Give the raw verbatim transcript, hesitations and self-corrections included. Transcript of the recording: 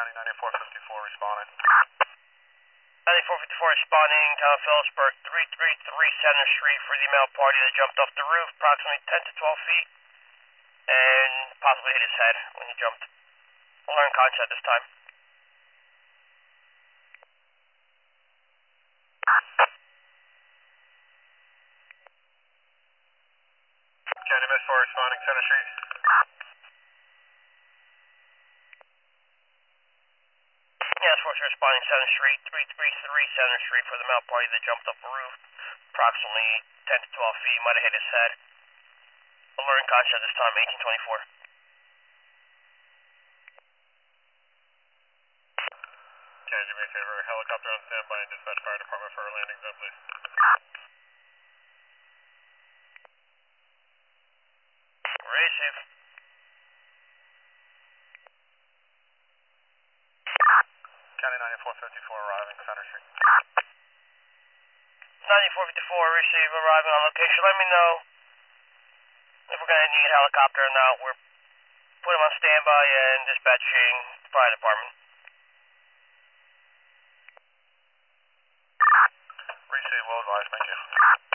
County ninety-four fifty-four responding. ninety-four fifty-four responding, Town of Phillipsburg, three three three Center Street for the male party that jumped off the roof, approximately ten to twelve feet, and possibly hit his head when he jumped. Alarm conscious at this time. County Miss four responding, Center Street. Yes, force responding Center Street, three three three Center Street for the male party that jumped off the roof, approximately ten to twelve feet, might have hit his head. Alert and conscious at this time, eighteen twenty-four. Okay, do me a favor, helicopter on standby and dispatch fire department for a landing zone, please. Receive. County ninety-four fifty-four arriving, Center Street. ninety-four fifty-four, receive, arriving on location. Let me know if we're going to need a helicopter or not. We're putting them on standby and dispatching the fire department. Receive, well advised, thank you.